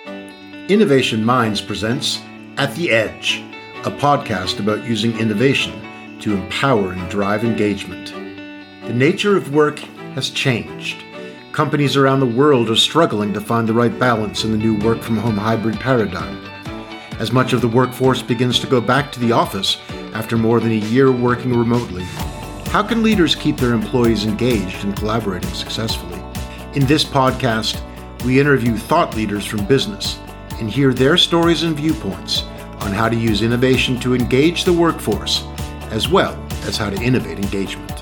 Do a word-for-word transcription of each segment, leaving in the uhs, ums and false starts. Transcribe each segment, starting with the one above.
Innovation Minds presents At the Edge, a podcast about using innovation to empower and drive engagement. The nature of work has changed. Companies around the world are struggling to find the right balance in the new work-from-home hybrid paradigm. As much of the workforce begins to go back to the office after more than a year working remotely, how can leaders keep their employees engaged and collaborating successfully? In this podcast, we interview thought leaders from business and hear their stories and viewpoints on how to use innovation to engage the workforce, as well as how to innovate engagement.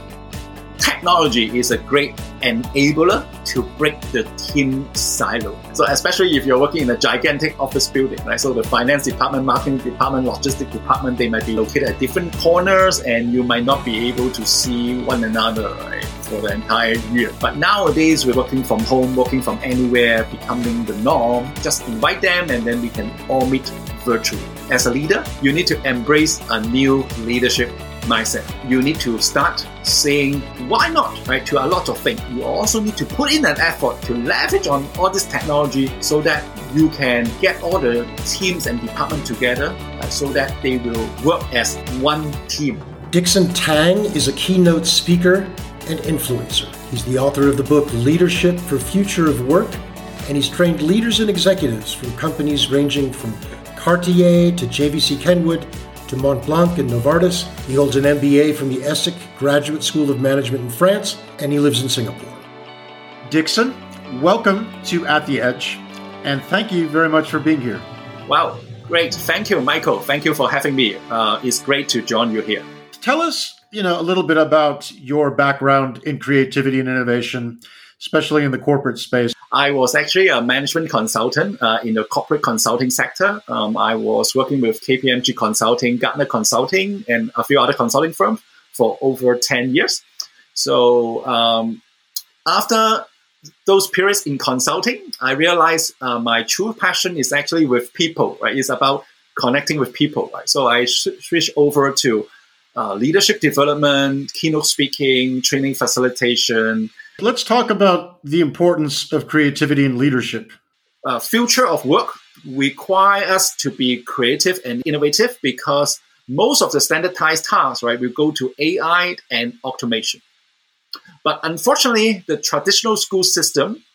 Technology is a great enabler to break the team silo. So especially if you're working in a gigantic office building, right? So the finance department, marketing department, logistics department, they might be located at different corners and you might not be able to see one another, right, for the entire year. But nowadays, we're working from home, working from anywhere, becoming the norm. Just invite them and then we can all meet virtually. As a leader, you need to embrace a new leadership mindset. You need to start saying, why not, right, to a lot of things. You also need to put in an effort to leverage on all this technology so that you can get all the teams and departments together uh, so that they will work as one team. Dixon Tang is a keynote speaker and influencer. He's the author of the book Leadership for Future of Work, and he's trained leaders and executives from companies ranging from Cartier to J V C Kenwood to Montblanc and Novartis. He holds an M B A from the ESSEC Graduate School of Management in France, and he lives in Singapore. Dixon, welcome to At the Edge, and thank you very much for being here. Wow, great. Thank you, Michael. Thank you for having me. Uh, it's great to join you here. Tell us, you know, a little bit about your background in creativity and innovation, especially in the corporate space. I was actually a management consultant uh, in the corporate consulting sector. Um, I was working with K P M G Consulting, Gartner Consulting, and a few other consulting firms for over ten years. So um, after those periods in consulting, I realized uh, my true passion is actually with people, right? It's about connecting with people, right? So I sh- switched over to uh, leadership development, keynote speaking, training facilitation. Let's talk about the importance of creativity and leadership. Uh, future of work require us to be creative and innovative because most of the standardized tasks, right, will go to A I and automation. But unfortunately, the traditional school system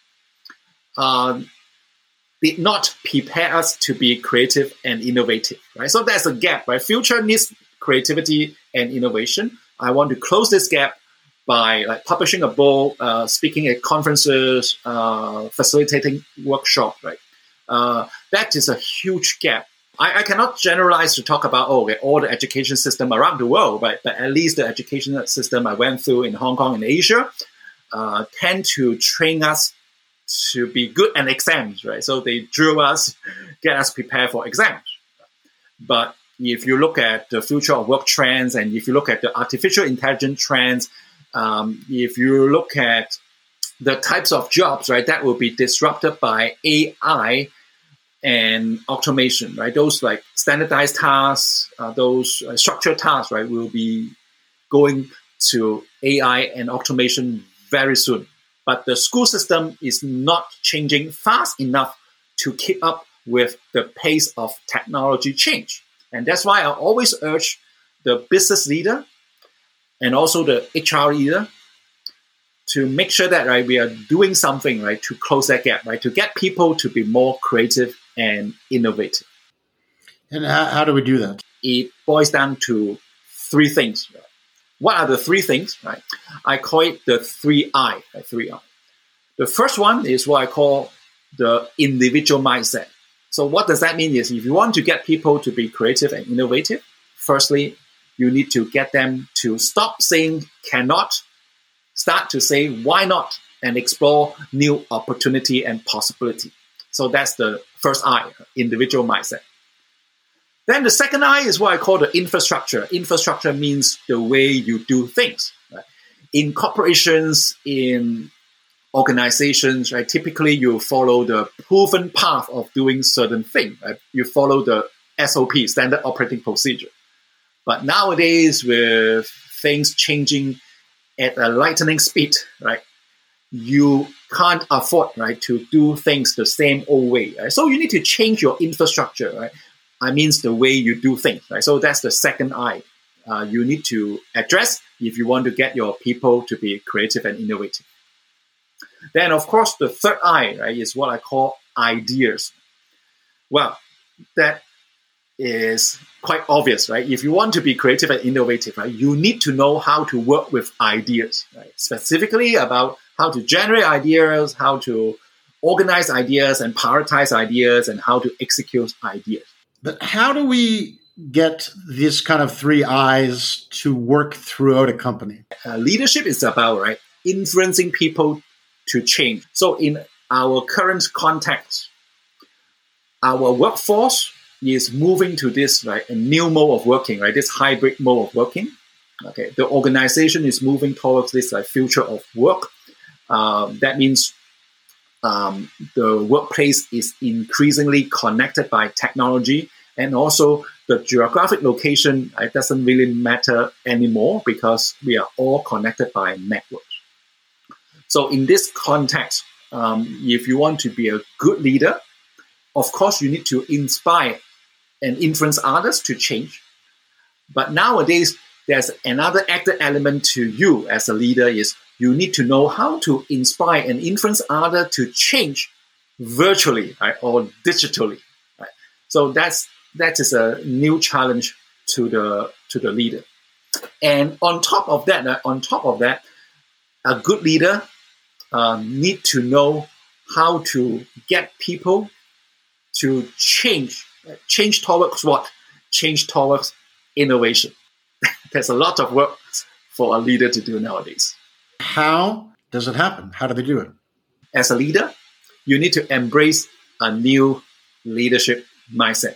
uh, did not prepare us to be creative and innovative, right? So there's a gap, right? Future needs creativity and innovation. I want to close this gap by like publishing a book, uh, speaking at conferences, uh, facilitating workshops, right? Uh, that is a huge gap. I, I cannot generalize to talk about oh, okay, all the education system around the world, right? But at least the education system I went through in Hong Kong and Asia uh, tend to train us to be good at exams, right? So they drill us, get us prepared for exams. But if you look at the future of work trends and if you look at the artificial intelligence trends, Um, if you look at the types of jobs, right, that will be disrupted by A I and automation, right? Those like standardized tasks, uh, those uh, structured tasks, right, will be going to A I and automation very soon. But the school system is not changing fast enough to keep up with the pace of technology change. And that's why I always urge the business leader and also the H R leader to make sure that right we are doing something right to close that gap, right, to get people to be more creative and innovative. And how, how do we do that? It boils down to three things. Right? What are the three things? Right, I call it the three I. Right? Three I. The first one is what I call the individual mindset. So what does that mean? Is if you want to get people to be creative and innovative, firstly, you need to get them to stop saying cannot, start to say why not, and explore new opportunity and possibility. So that's the first I, individual mindset. Then the second I is what I call the infrastructure. Infrastructure means the way you do things. Right? In corporations, in organizations, right, typically you follow the proven path of doing certain things. Right? You follow the S O P, standard operating procedure. But nowadays, with things changing at a lightning speed, right? you can't afford, right, to do things the same old way. Right? So you need to change your infrastructure, right? I mean, the way you do things, right? So that's the second I. Uh, you need to address if you want to get your people to be creative and innovative. Then, of course, the third I, right, is what I call ideas. Well, that is quite obvious, right? If you want to be creative and innovative, right, you need to know how to work with ideas, right? Specifically about how to generate ideas, how to organize ideas and prioritize ideas, and how to execute ideas. But how do we get this kind of three I's to work throughout a company? Uh, leadership is about, right, influencing people to change. So in our current context, our workforce is moving to this, right, a new mode of working, right, this hybrid mode of working. Okay, the organization is moving towards this like future of work. Um, that means um, the workplace is increasingly connected by technology, and also the geographic location, it doesn't really matter anymore because we are all connected by networks. So in this context, um, if you want to be a good leader, of course you need to inspire and influence others to change. But nowadays, there's another added element to you as a leader is you need to know how to inspire and influence others to change virtually, right, or digitally. Right? So that's that is a new challenge to the to the leader. And on top of that, uh, on top of that, a good leader um, need to know how to get people to change, uh, change towards what? Change towards innovation. There's a lot of work for a leader to do nowadays. How does it happen? How do they do it? As a leader, you need to embrace a new leadership mindset.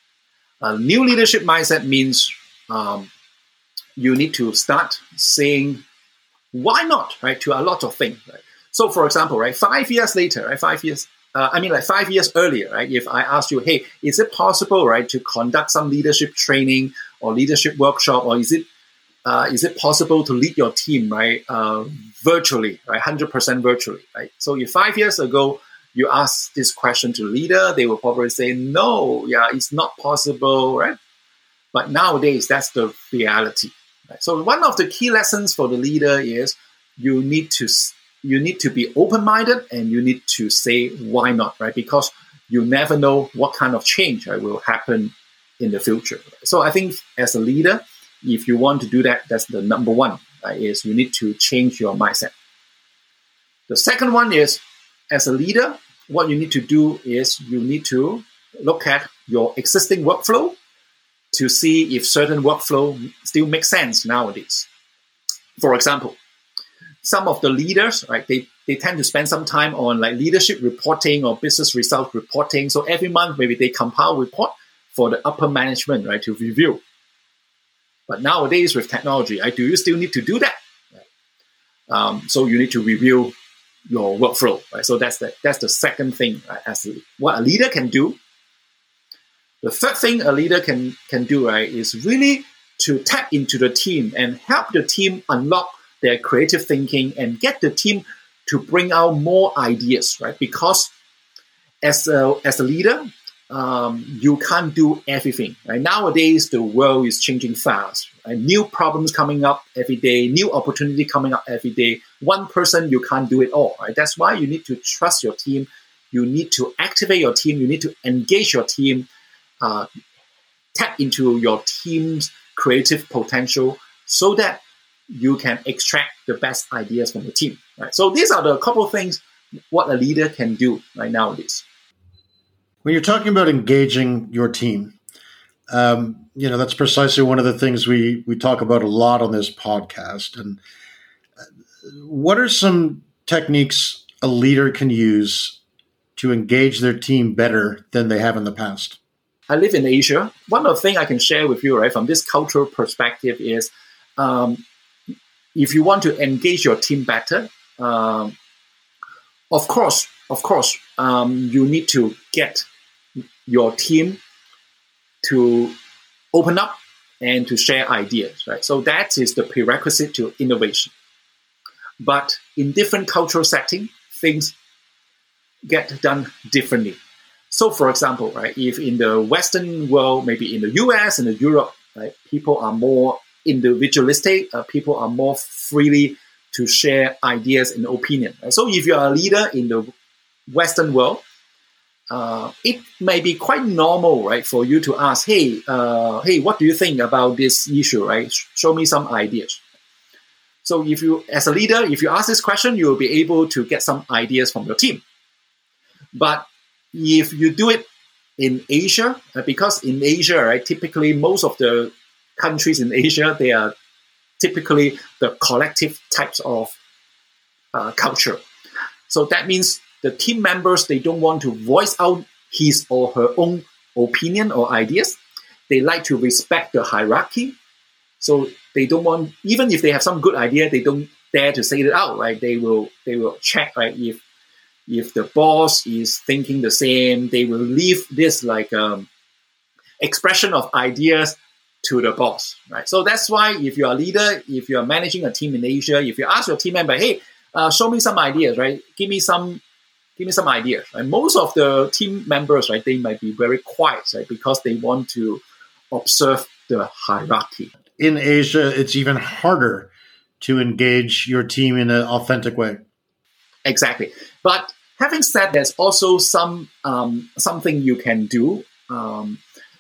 A new leadership mindset means um, you need to start saying, why not, right, to a lot of things. Right? So, for example, right, five years later, right, five years, uh, I mean, like five years earlier, right, if I asked you, hey, is it possible, right, to conduct some leadership training or leadership workshop, or is it uh, is it possible to lead your team, right, uh, virtually, right, one hundred percent virtually, right? So, if five years ago you ask this question to the leader, they will probably say, no, yeah, it's not possible, right? But nowadays, that's the reality. Right? So one of the key lessons for the leader is you need to you need to be open-minded and you need to say why not, right? Because you never know what kind of change, right, will happen in the future. So I think as a leader, if you want to do that, that's the number one, right, is you need to change your mindset. The second one is, as a leader, what you need to do is you need to look at your existing workflow to see if certain workflow still makes sense nowadays. For example, some of the leaders, right, they, they tend to spend some time on like leadership reporting or business result reporting. So every month, maybe they compile a report for the upper management, right, to review. But nowadays with technology, right, do you still need to do that? Right? Um, so you need to review your workflow, right? So that's the that's the second thing, right, as a, what a leader can do. The third thing a leader can can do, right, is really to tap into the team and help the team unlock their creative thinking and get the team to bring out more ideas, right? Because as a, as a leader, um, you can't do everything, right? Nowadays, the world is changing fast, right? New problems coming up every day, new opportunity coming up every day. One person, you can't do it all, right? That's why you need to trust your team. You need to activate your team. You need to engage your team, uh, tap into your team's creative potential so that you can extract the best ideas from the team, right? So these are the couple of things what a leader can do right nowadays. When you're talking about engaging your team, um, you know, that's precisely one of the things we, we talk about a lot on this podcast. And what are some techniques a leader can use to engage their team better than they have in the past? I live in Asia. One of the things I can share with you, right, from this cultural perspective is um, if you want to engage your team better, um, of course, of course, um, you need to get your team to open up and to share ideas, right? So that is the prerequisite to innovation. but in different cultural setting, things get done differently. So, for example, right, if in the Western world, maybe in the U S and the Europe, right, people are more individualistic, uh, people are more freely to share ideas and opinion. Right? So, if you are a leader in the Western world, uh, it may be quite normal, right, for you to ask, hey, uh, hey, what do you think about this issue, right? Show me some ideas. So, if you, as a leader, if you ask this question, you will be able to get some ideas from your team. But if you do it in Asia, uh, because in Asia, right, typically most of the countries in Asia, they are typically the collective types of uh, culture. So that means the team members, they don't want to voice out his or her own opinion or ideas. They like to respect the hierarchy. So they don't want, even if they have some good idea, they don't dare to say it out, right? They will, they will check, right, if If the boss is thinking the same, they will leave this like um, expression of ideas to the boss, right? So that's why if you're a leader, if you're managing a team in Asia, if you ask your team member, hey, uh, show me some ideas, right? Give me some, give me some ideas. Right? Most of the team members, right, they might be very quiet, right, because they want to observe the hierarchy. In Asia, it's even harder to engage your team in an authentic way. Exactly. But having said, there's also some um, something you can do. Um,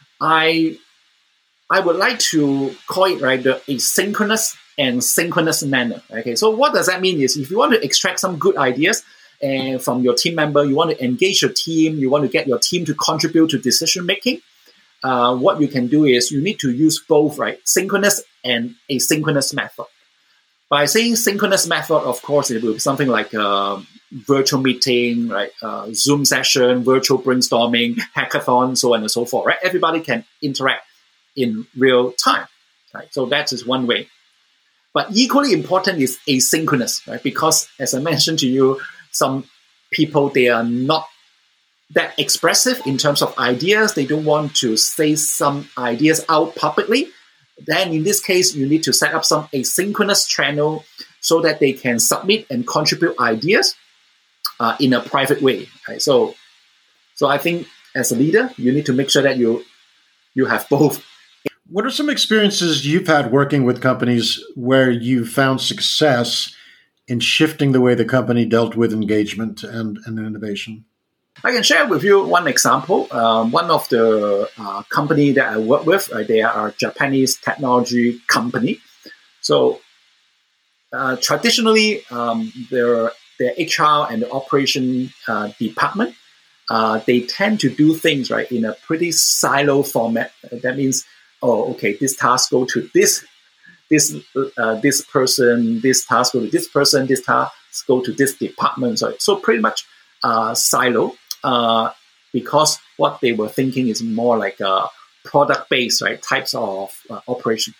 I I would like to call it, right, the asynchronous and synchronous manner. Okay, so what does that mean is if you want to extract some good ideas and from your team member, you want to engage your team, you want to get your team to contribute to decision making. Uh, what you can do is you need to use both, right, synchronous and asynchronous method. By saying synchronous method, of course, it will be something like a virtual meeting, right? Uh, Zoom session, virtual brainstorming, hackathon, so on and so forth, right? Everybody can interact in real time, right? So that is one way. But equally important is asynchronous, right? Because as I mentioned to you, some people, they are not that expressive in terms of ideas. They don't want to say some ideas out publicly. Then in this case, you need to set up some asynchronous channel so that they can submit and contribute ideas uh, in a private way. Right? So, so I think as a leader, you need to make sure that you you have both. What are some experiences you've had working with companies where you found success in shifting the way the company dealt with engagement and, and innovation? I can share with you one example. Um, one of the uh, company that I work with, uh, they are a Japanese technology company. So uh, traditionally, um, their their H R and the operation uh, department, uh, they tend to do things right in a pretty silo format. That means, oh, okay, this task go to this this uh, this person, this task go to this person, this task go to this department. So, so pretty much uh, silo. Uh, because what they were thinking is more like a product-based, right, types of uh, operation.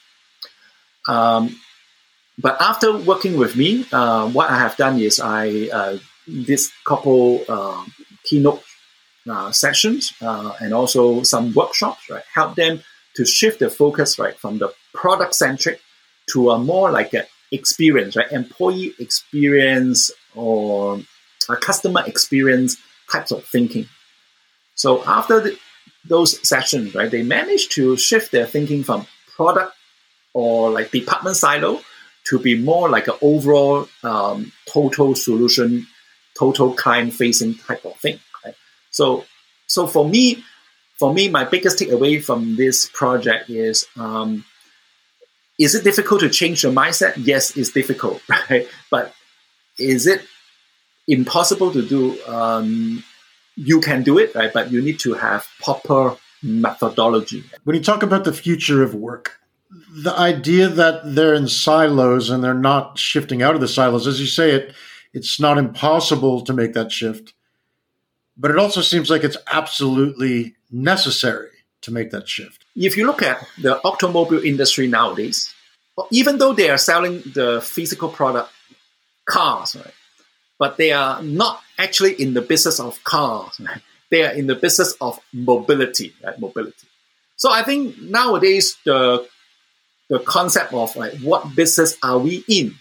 Um, but after working with me, uh, what I have done is I uh, this couple uh, keynote uh, sessions uh, and also some workshops, right, help them to shift the focus, right, from the product-centric to a more like an experience, right, employee experience or a customer experience types of thinking. So after the, those sessions, right, they managed to shift their thinking from product or like department silo to be more like an overall um, total solution, total client-facing type of thing. Right? So, so for me, for me, my biggest takeaway from this project is: um, is it difficult to change your mindset? Yes, it's difficult, right? But is it impossible to do? Um, you can do it, right? But you need to have proper methodology. When you talk about the future of work, the idea that they're in silos and they're not shifting out of the silos, as you say, it it's not impossible to make that shift, but it also seems like it's absolutely necessary to make that shift. If you look at the automobile industry nowadays, even though they are selling the physical product, cars, right? But they are not actually in the business of cars. Right? They are in the business of mobility, right? Mobility. So I think nowadays the the concept of like what business are we in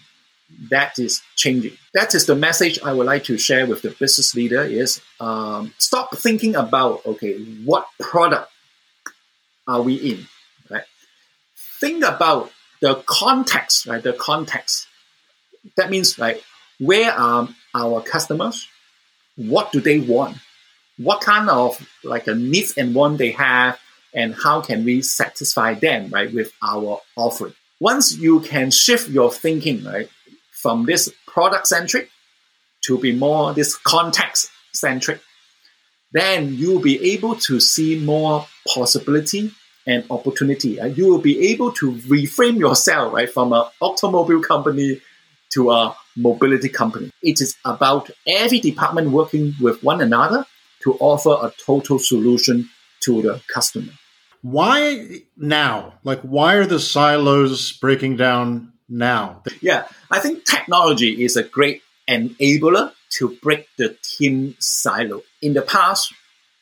that is changing. That is the message I would like to share with the business leader is um, stop thinking about, okay, what product are we in, right? Think about the context, right? The context. That means, like, where are our customers? What do they want? What kind of like a needs and want they have, and how can we satisfy them, right, with our offering? Once you can shift your thinking, right, from this product-centric to be more this context-centric, then you'll be able to see more possibility and opportunity. And you will be able to reframe yourself, right, from an automobile company to a mobility company. It is about every department working with one another to offer a total solution to the customer. Why now? Like, why are the silos breaking down now? Yeah, I think technology is a great enabler to break the team silo. In the past,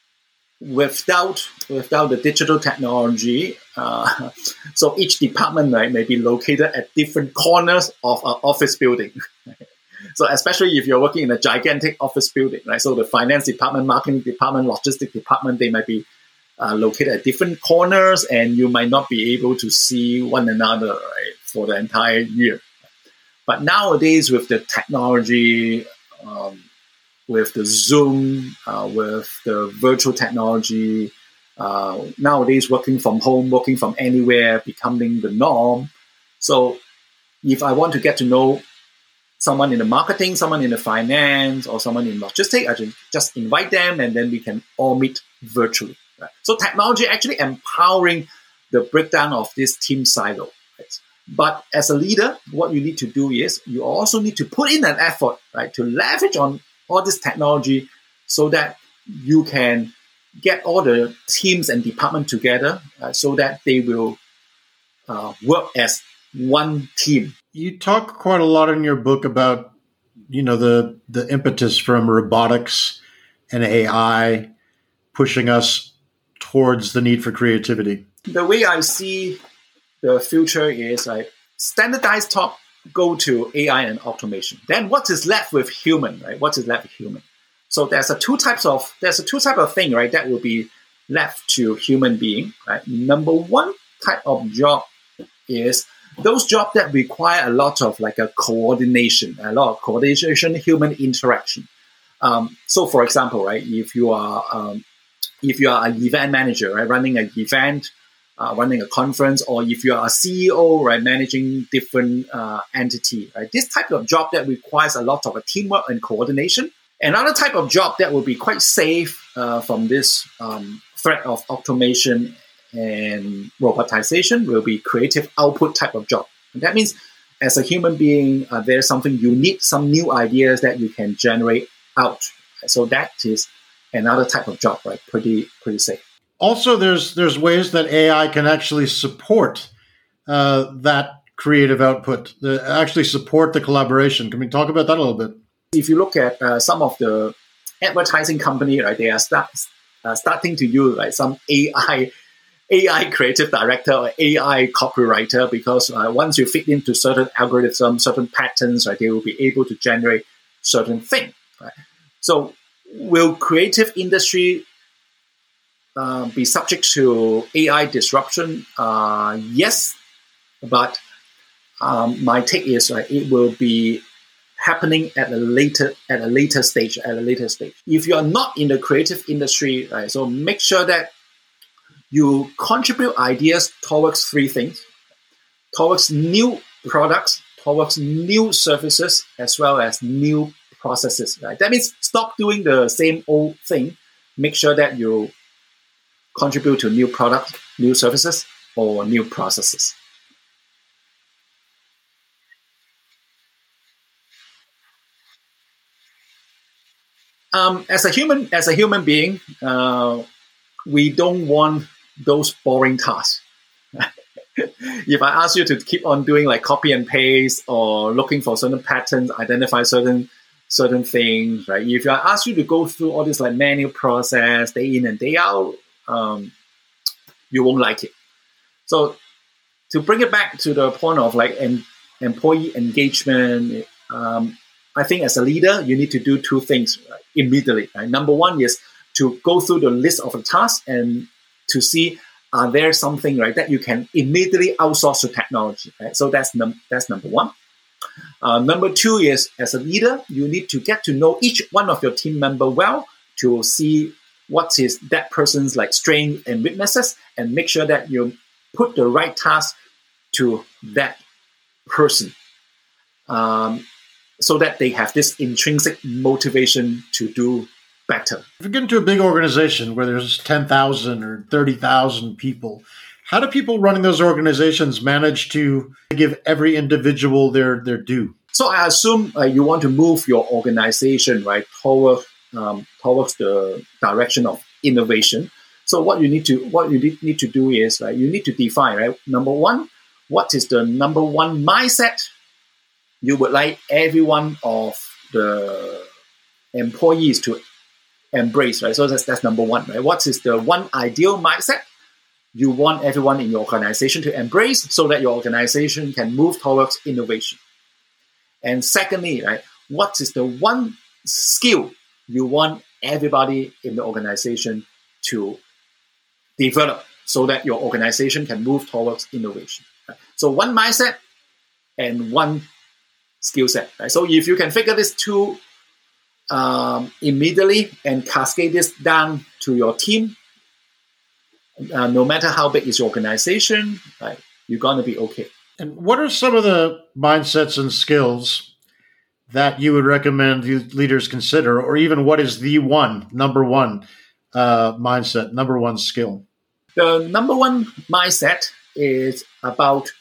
without without the digital technology, uh, so each department, right, may be located at different corners of an office building. So especially if you're working in a gigantic office building, right? So the finance department, marketing department, logistics department, they might be uh, located at different corners, and you might not be able to see one another, right, for the entire year. But nowadays, with the technology, um, with the Zoom, uh, with the virtual technology, uh, nowadays working from home, working from anywhere, becoming the norm. So if I want to get to know someone in the marketing, someone in the finance, or someone in logistics, I just, just invite them, and then we can all meet virtually. Right? So technology actually empowering the breakdown of this team silo. Right? But as a leader, what you need to do is you also need to put in an effort, right, to leverage on all this technology so that you can get all the teams and departments together uh, so that they will uh, work as one team. You talk quite a lot in your book about, you know, the the impetus from robotics and A I pushing us towards the need for creativity. The way I see the future is like standardized talk go to A I and automation. Then what is left with human, right? What is left with human? So there's a two types of there's a two type of thing, right, that will be left to human being. Right? Number one type of job is those jobs that require a lot of like a coordination, a lot of coordination, human interaction. Um, so, for example, right, if you are um, if you are an event manager, right, running an event, uh, running a conference, or if you are a C E O, right, managing different uh, entity, right, this type of job that requires a lot of a teamwork and coordination. Another type of job that will be quite safe uh, from this um, threat of automation and robotization will be creative output type of job. And that means as a human being, uh, there's something you need, some new ideas that you can generate out. So that is another type of job, right? Pretty, pretty safe. Also, there's there's ways that A I can actually support uh, that creative output, the, actually support the collaboration. Can we talk about that a little bit? If you look at uh, some of the advertising company, right, they are start, uh, starting to use like some A I A I creative director or A I copywriter, because uh, once you fit into certain algorithms, certain patterns, right, they will be able to generate certain things. Right? So, will creative industry uh, be subject to A I disruption? Uh, yes, but um, my take is right, it will be happening at a later at a later stage. At a later stage, if you are not in the creative industry, right, so make sure that you contribute ideas towards three things: towards new products, towards new services, as well as new processes. Right? That means stop doing the same old thing. Make sure that you contribute to new products, new services, or new processes. Um, as a human, as a human being, uh, we don't want those boring tasks. If I ask you to keep on doing like copy and paste or looking for certain patterns, identify certain certain things, right? If I ask you to go through all this like manual process day in and day out, um, you won't like it. So to bring it back to the point of like and employee engagement, um, I think as a leader, you need to do two things right, immediately. Right? Number one is to go through the list of the tasks and to see are there something right that you can immediately outsource to technology. Right? So that's num- that's number one. Uh, number two is as a leader, you need to get to know each one of your team member well to see what is that person's like strengths and weaknesses, and make sure that you put the right task to that person, um, so that they have this intrinsic motivation to do better. If you get into a big organization where there's ten thousand or thirty thousand people, how do people running those organizations manage to give every individual their, their due? So I assume uh, you want to move your organization right toward um, towards the direction of innovation. So what you need to what you need to do is right, you need to define right. Number one, what is the number one mindset you would like every one of the employees to embrace, right? So that's that's number one, right? What is the one ideal mindset you want everyone in your organization to embrace so that your organization can move towards innovation? And secondly, right, what is the one skill you want everybody in the organization to develop so that your organization can move towards innovation? Right? So one mindset and one skill set. Right? So if you can figure this two um, immediately and cascade this down to your team, uh, no matter how big is your organization, right, you're going to be okay. And what are some of the mindsets and skills that you would recommend leaders consider, or even what is the one, number one uh, mindset, number one skill? The number one mindset is about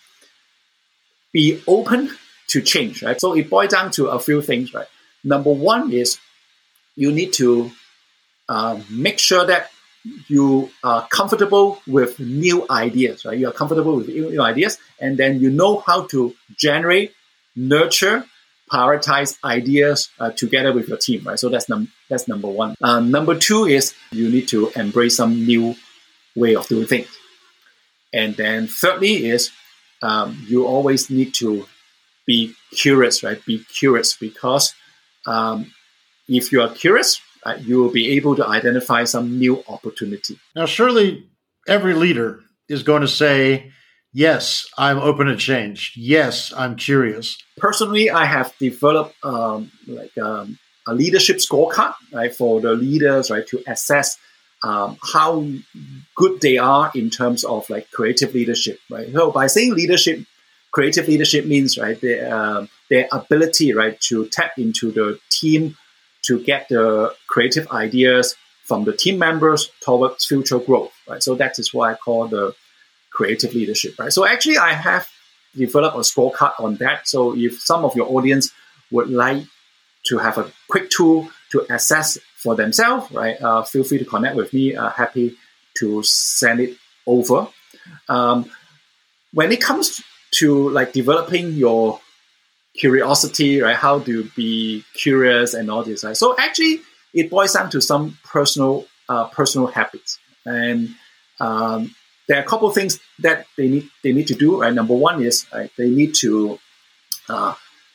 be open to change, right? So it boils down to a few things, right? Number one is you need to uh, make sure that you are comfortable with new ideas, right? You are comfortable with new ideas, and then you know how to generate, nurture, prioritize ideas uh, together with your team, right? So that's num- that's number one. Uh, number two is you need to embrace some new way of doing things. And then thirdly is um, you always need to be curious, right? Be curious because um, if you are curious, uh, you will be able to identify some new opportunity. Now, surely every leader is going to say, yes, I'm open to change. Yes, I'm curious. Personally, I have developed um, like um, a leadership scorecard, right, for the leaders, right, to assess um, how good they are in terms of like creative leadership, right. So by saying leadership, creative leadership means right their uh, their ability, right, to tap into the team to get the creative ideas from the team members towards future growth, right. So that is what I call the creative leadership, right? So actually, I have developed a scorecard on that. So if some of your audience would like to have a quick tool to assess for themselves, right, uh, feel free to connect with me. Uh, happy to send it over. Um, when it comes to like developing your curiosity, right, how to be curious and all this, right? So actually, it boils down to some personal uh, personal habits, and um, there are a couple of things that they need they need to do. Right, number one is right, they need to uh,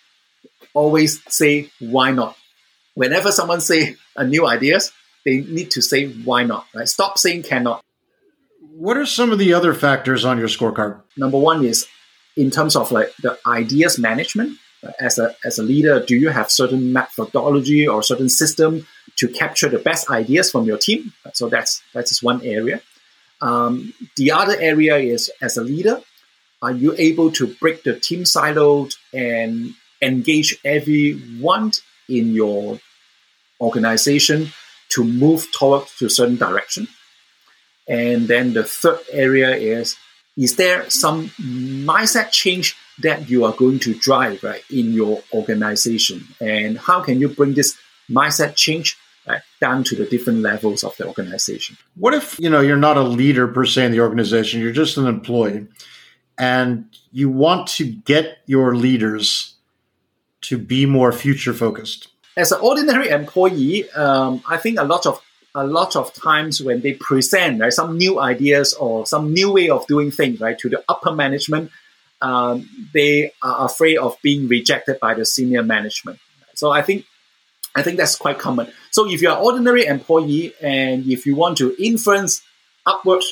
always say why not. Whenever someone say a new ideas, they need to say why not. Right, stop saying cannot. What are some of the other factors on your scorecard? Number one is in terms of like the ideas management. As a as a leader, do you have certain methodology or certain system to capture the best ideas from your team? So that's that is one area. Um, the other area is, as a leader, are you able to break the team silos and engage everyone in your organization to move towards to a certain direction? And then the third area is, is there some mindset change that you are going to drive right in your organization? And how can you bring this mindset change right, down to the different levels of the organization? What if, you know, you're not a leader per se in the organization, you're just an employee, and you want to get your leaders to be more future focused? As an ordinary employee, um, I think a lot of a lot of times when they present right, some new ideas or some new way of doing things right to the upper management, um, they are afraid of being rejected by the senior management. So I think I think that's quite common. So if you're an ordinary employee and if you want to influence upwards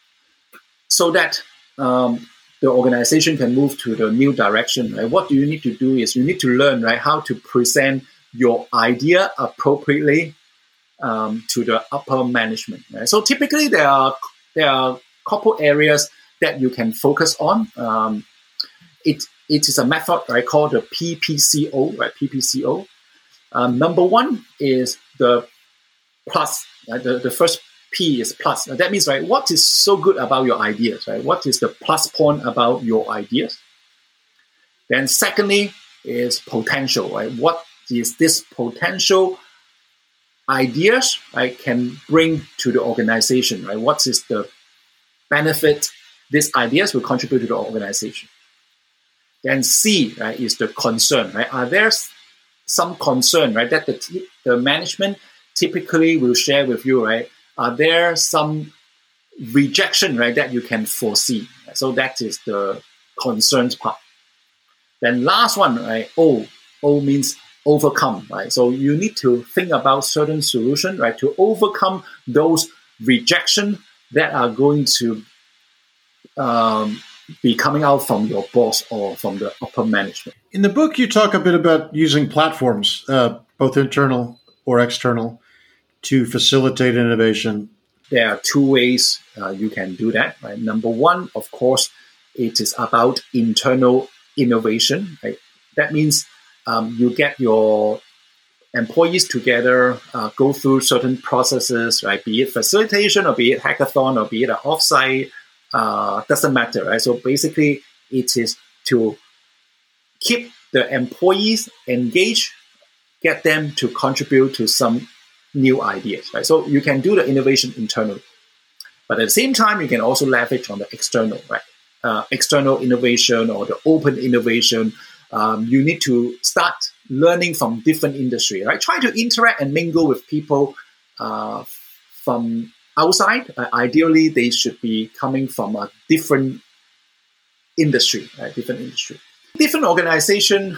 so that um, the organization can move to the new direction, right, what do you need to do is you need to learn, right, how to present your idea appropriately um, to the upper management. Right? So typically there are there are a couple areas that you can focus on. Um, it it is a method, right, called the P P C O, right? P P C O. Um, number one is the plus. Right? The, the first P is plus. Now that means, right, what is so good about your ideas, right? What is the plus point about your ideas? Then secondly is potential, right? What is this potential ideas, right, can bring to the organization, right? What is the benefit these ideas will contribute to the organization? Then C, right, is the concern, right? Are there some concern, right, that the, t- the management typically will share with you, right? Are there some rejection, right, that you can foresee? So that is the concerns part. Then last one, right, O. O means overcome, right? So you need to think about certain solution, right, to overcome those rejection that are going to um, be coming out from your boss or from the upper management. In the book, you talk a bit about using platforms, uh, both internal or external, to facilitate innovation. There are two ways uh, you can do that. Right? Number one, of course, it is about internal innovation. Right? That means um, you get your employees together, uh, go through certain processes, right? Be it facilitation or be it hackathon or be it an offsite, uh, doesn't matter, right? So basically, it is to keep the employees engaged, get them to contribute to some new ideas, right? So you can do the innovation internally, but at the same time, you can also leverage on the external, right? Uh, external innovation or the open innovation. Um, you need to start learning from different industry, right? Try to interact and mingle with people uh, from outside. Uh, ideally, they should be coming from a different industry, right? Different industry. Different organization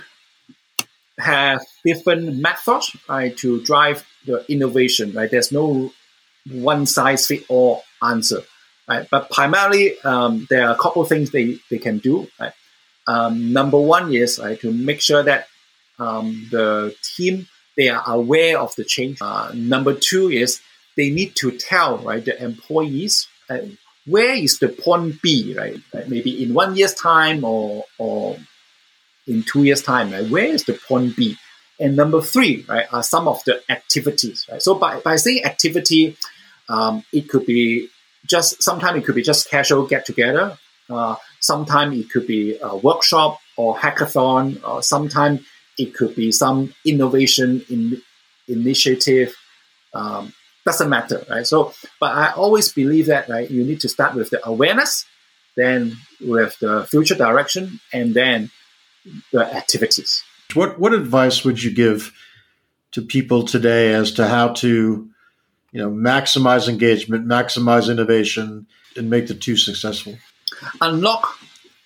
have different methods, right, to drive the innovation, right? There's no one size fit all answer, right? But primarily, um, there are a couple of things they, they can do, right? Um, number one is, right, to make sure that um, the team, they are aware of the change. Uh, number two is they need to tell, right, the employees uh, where is the point B, right? right? Maybe in one year's time or or in two years' time, right? Where is the point B? And number three, right, are some of the activities, right? So by, by saying activity, um, it could be just, sometimes it could be just casual get together. Uh, sometimes it could be a workshop or hackathon, or sometimes it could be some innovation in, initiative. Um, doesn't matter, right? So, but I always believe that, right, you need to start with the awareness, then with the future direction, and then the activities. What what advice would you give to people today as to how to, you know, maximize engagement, maximize innovation, and make the two successful? Unlock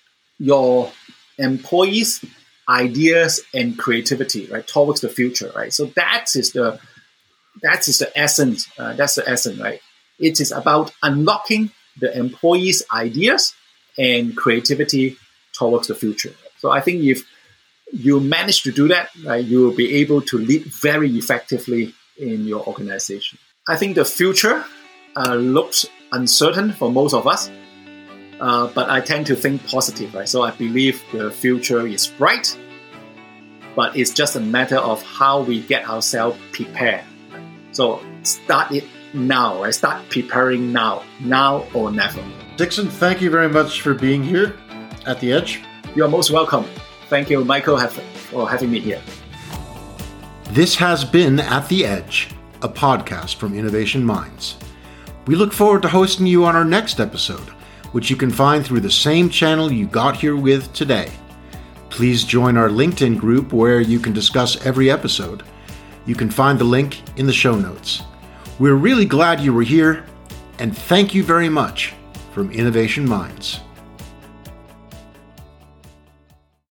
your employees' ideas and creativity, right, towards the future, right? So that is the that is the essence. Uh, that's the essence, right? It is about unlocking the employees' ideas and creativity towards the future. So I think if you manage to do that, right, you will be able to lead very effectively in your organization. I think the future uh, looks uncertain for most of us, uh, but I tend to think positive, right? So I believe the future is bright, but it's just a matter of how we get ourselves prepared. So start it now, right? Start preparing now, now or never. Dixon, thank you very much for being here at The Edge. You're most welcome. Thank you, Michael, have, for having me here. This has been At The Edge, a podcast from Innovation Minds. We look forward to hosting you on our next episode, which you can find through the same channel you got here with today. Please join our LinkedIn group where you can discuss every episode. You can find the link in the show notes. We're really glad you were here, and thank you very much from Innovation Minds.